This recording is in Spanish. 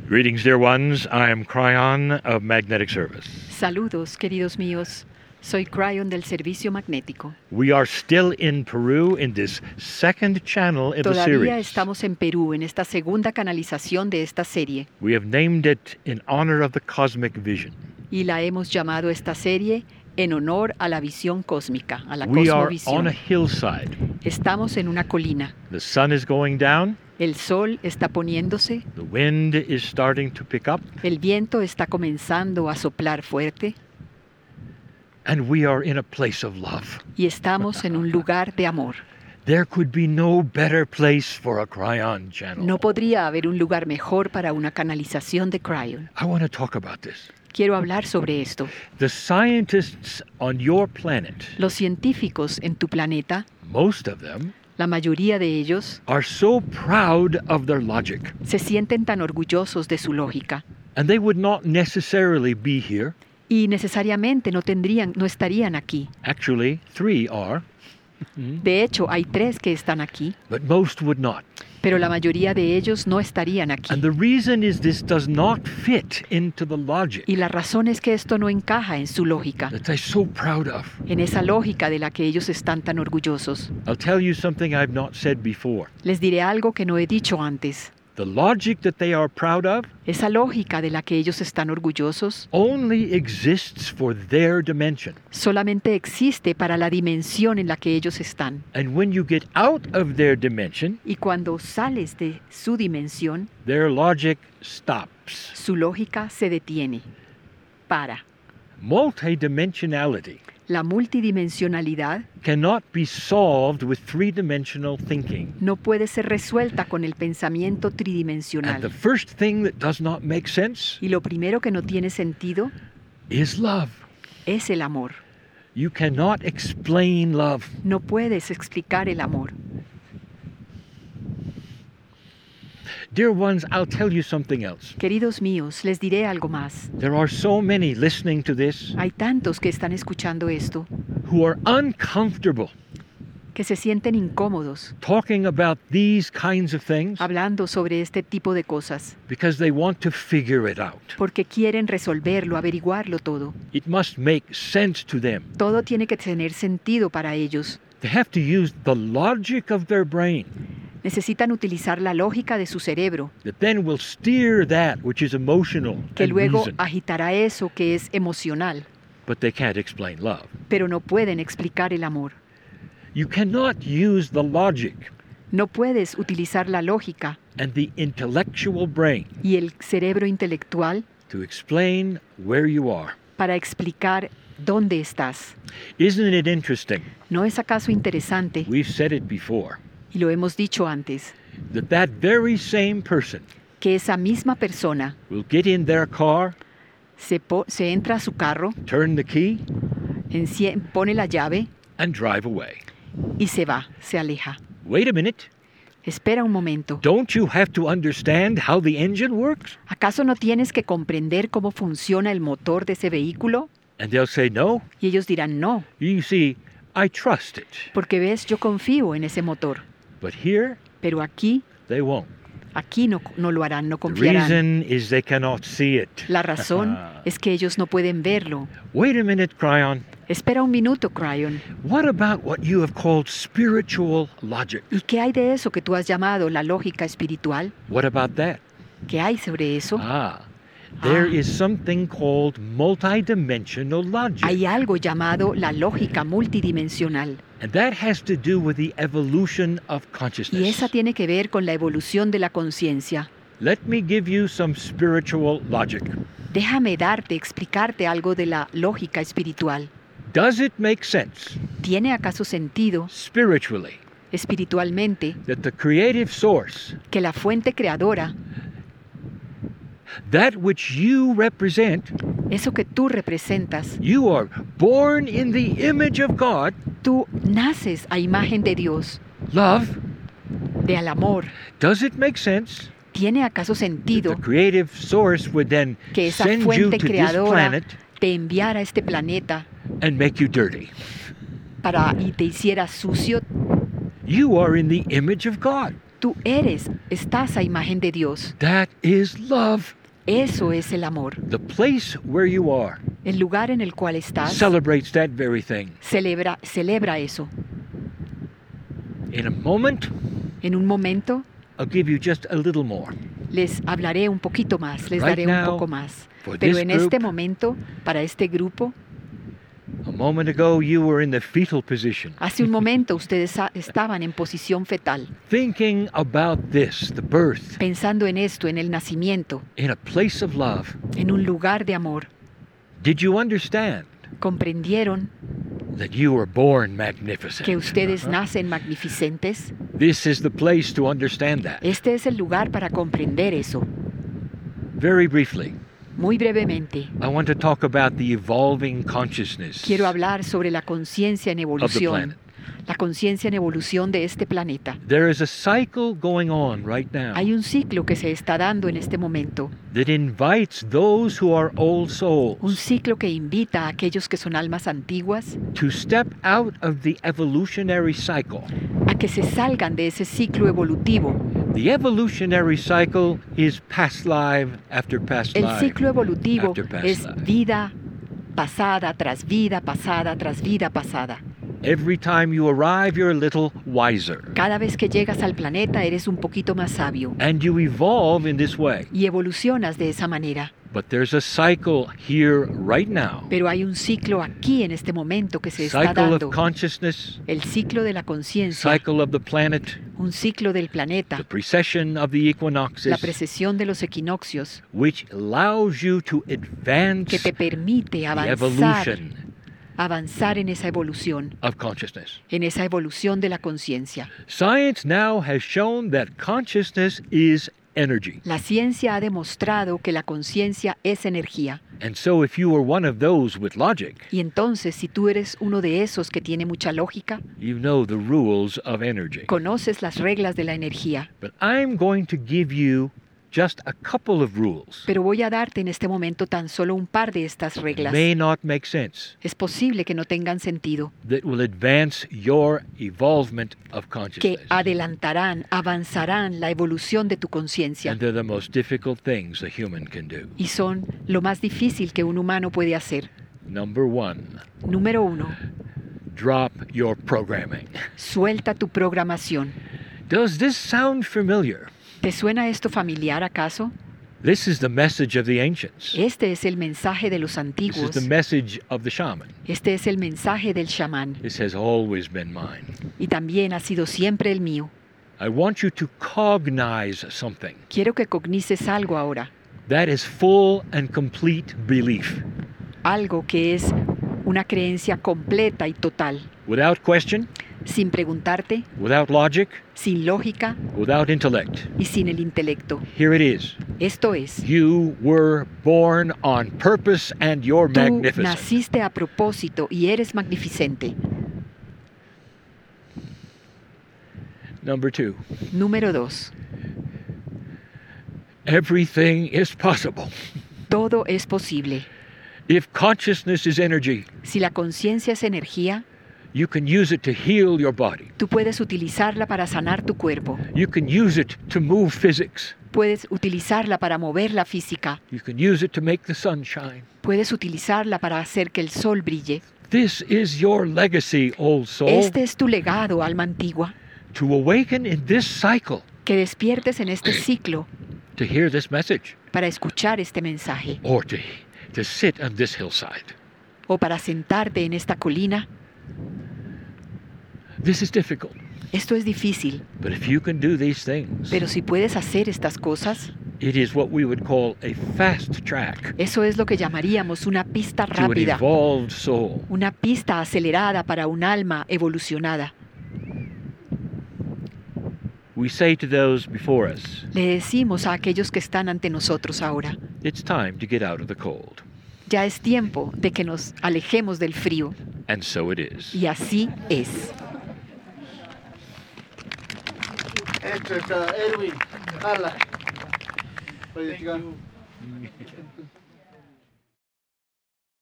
Greetings, dear ones. I am Cryon of Magnetic Service. Saludos, queridos míos. Soy Cryon del Servicio Magnético. We are still in Peru in this second channel in the Todavía series. estamos en Perú en esta segunda canalización de esta serie We have named it in honor of the cosmic vision. y la hemos llamado esta serie en honor a la visión cósmica, a la We are on a cosmovisión. hillside. Estamos en una colina. The sun is going down. El sol está poniéndose, The wind is starting to pick up. el viento está comenzando a soplar fuerte And we are in a place of love. y estamos en un lugar de amor. There could be no better place for a Cryon channel. No podría haber un lugar mejor para una canalización de Cryon. I want to talk about this. Quiero hablar sobre esto. The scientists on your planet, Los científicos en tu planeta, most of them, la mayoría de ellos, are so proud of their logic. se sienten tan orgullosos de su lógica And they would not necessarily be here. y necesariamente no estarían aquí. Actually, 3 are, De hecho, hay 3 que están aquí, but most would not. pero la mayoría de ellos no estarían aquí. And the reason is this does not fit into the logic Y la razón es que esto no encaja en su lógica, that they're so proud of. en esa lógica de la que ellos están tan orgullosos. I'll tell you something I've not said before. Les diré algo que no he dicho antes. The logic that they are proud of Esa lógica de la que ellos están orgullosos only exists for their dimension. solamente existe para la dimensión en la que ellos están. And when you get out of their dimension, Y cuando sales de su dimensión, their logic stops. su lógica se detiene. Para. Multidimensionality La multidimensionalidad cannot be solved with three-dimensional thinking. no puede ser resuelta con el pensamiento And the tridimensional. first thing that does not make sense Y lo primero que no tiene sentido is love. es el amor. You cannot explain love. No puedes explicar el amor. Dear ones, I'll tell you something else. Queridos míos, les diré algo más. There are so many listening to this Hay tantos que están escuchando esto, who are uncomfortable que se sienten incómodos talking about these kinds of things hablando sobre este tipo de cosas, because they want to figure it out. porque quieren resolverlo, averiguarlo todo. It must make sense to them. Todo tiene que tener sentido para ellos. They have to use the logic of their brain Necesitan utilizar la lógica de su cerebro, that then will steer that which is emotional que and luego reason. agitará eso que es emocional, But they can't explain love. pero no pueden explicar el amor. You cannot use the logic No puedes utilizar la lógica and the intellectual brain y el cerebro intelectual to explain where you are. para explicar dónde estás. Isn't it interesting? ¿No es acaso interesante, We've said it before, y lo hemos dicho antes, that very same person que esa misma persona will get in their car, se entra a su carro, turn the key, pone la llave and drive away? y se va, se aleja? Wait a minute. Espera un momento. Don't you have to understand how the engine works? ¿Acaso no tienes que comprender cómo funciona el motor de ese vehículo? And they'll say, no. Y ellos dirán no, You see, I trust it. porque ves, yo confío en ese motor. But here, Pero aquí they won't. no lo harán, no The confiarán. reason is they cannot see it. La razón es que ellos no pueden verlo. Wait a minute, Cryon. Espera un minuto, Cryon. What about what you have called spiritual logic? ¿Y qué hay de eso que tú has llamado la lógica espiritual? What about that? ¿Qué hay sobre eso? There is something called multidimensional logic. Hay algo llamado la lógica multidimensional. And that has to do with the evolution of Y consciousness. esa tiene que ver con la evolución de la conciencia. Let me give you some spiritual logic. Déjame explicarte algo de la lógica espiritual. Does it make sense ¿Tiene acaso sentido spiritually espiritualmente that the creative source, que la fuente creadora, that which you represent, eso que tú representas, you are born in the image of God, tú naces a imagen de Dios, love, del amor? does it make sense ¿Tiene acaso that sentido the creative source would then que esa send you fuente to this creadora planet te enviara a este planeta and make you dirty? y te hiciera sucio? You are in the image of God. Tú estás a imagen de Dios. That is love. Eso es el amor. The place where you are El lugar en el cual estás celebrates that very thing. celebra eso. In a moment, En un momento I'll give you just a little more. les hablaré un poquito más, les Right daré un now, poco más. for Pero this en este group, momento, para este grupo, A moment ago, you were in the fetal position, hace un momento ustedes estaban en posición fetal, thinking about this, the birth, pensando en esto, en el nacimiento, in a place of love. en un lugar de amor. Did you understand ¿Comprendieron that you were born magnificent? que ustedes nacen magnificentes? This is the place to understand that. Este es el lugar para comprender eso. Very briefly, Muy brevemente, I want to talk about the evolving consciousness quiero hablar sobre la conciencia en of the evolución, planet. la conciencia en evolución de este planeta. There is a cycle going on right now Hay un ciclo que se está dando en este momento, that invites those who are old un souls ciclo que invita a aquellos que son almas antiguas to step out of the evolutionary cycle. a que se salgan de ese ciclo evolutivo. The evolutionary cycle is past life after past El life. ciclo evolutivo after past es life. vida pasada tras vida pasada tras vida pasada. Every time you arrive, you're a little wiser. Cada vez que llegas al planeta eres un poquito más sabio And you evolve in this way. y evolucionas de esa manera. But there's a cycle here right now. Pero hay un ciclo aquí en este momento que se está Cycle of dando. consciousness, El ciclo de la conciencia, cycle of the planet, un ciclo del the planeta, precession of the la equinoxes, precesión de los equinoccios, which allows you to que advance te permite the avanzar evolution en esa evolución, of consciousness. en esa evolución de la conciencia. Science now has shown that consciousness is energy. La ciencia ha demostrado que la conciencia es energía. And so if you are one of those with logic, Y entonces, si tú eres uno de esos que tiene mucha lógica, you know the rules of energy. conoces las reglas de la energía. But I'm going to give you just a couple of rules. Pero voy a darte en este momento tan solo un par de estas reglas. May not make sense, Es posible que no tengan sentido, that will advance your evolvement of que consciousness. avanzarán la evolución de tu conciencia. And they're the most difficult things a human can do. Y son lo más difícil que un humano puede hacer. Number one, Número 1. drop your programming. Suelta tu programación. Does this sound familiar? ¿Te suena esto familiar acaso? This is the message of the ancients. Este es el mensaje de los This is antiguos. the message of the shaman. Este es el mensaje del chamán. This has always been mine. Y también ha sido siempre el mío. I want you to cognize something. Quiero que cognices algo ahora. That is full and complete belief. Algo que es una creencia completa y total. Without question, Sin preguntarte, without logic, sin lógica without intellect. y sin el intelecto. Here it is. Esto es, You were born on purpose and you're tú magnificent. naciste a propósito y eres magnificente. Number two, Número 2. everything is possible. Todo es posible. If consciousness is energy, Si la conciencia es energía, you can use it to heal your body. tú puedes utilizarla para sanar tu cuerpo. You can use it to move physics. Puedes utilizarla para mover la física. You can use it to make the sun shine. Puedes utilizarla para hacer que el sol brille. This is your legacy, old soul. Este es tu legado, alma antigua. To awaken in this cycle, Que despiertes en este ciclo to hear this message, para escuchar este mensaje or to sit on this hillside. o para sentarte en esta colina. This is difficult, Esto es difícil, but if you can do these things, pero si puedes hacer estas cosas, it is what we would call a fast track eso es lo que llamaríamos una pista to an rápida, evolved soul. una pista acelerada para un alma evolucionada. We say to those before us, Le decimos a aquellos que están ante nosotros ahora, it's time to get out of the cold. ya es tiempo de que nos alejemos del frío, And so it is. y así es. Hecho está, Erwin. Hala. Oye, chica.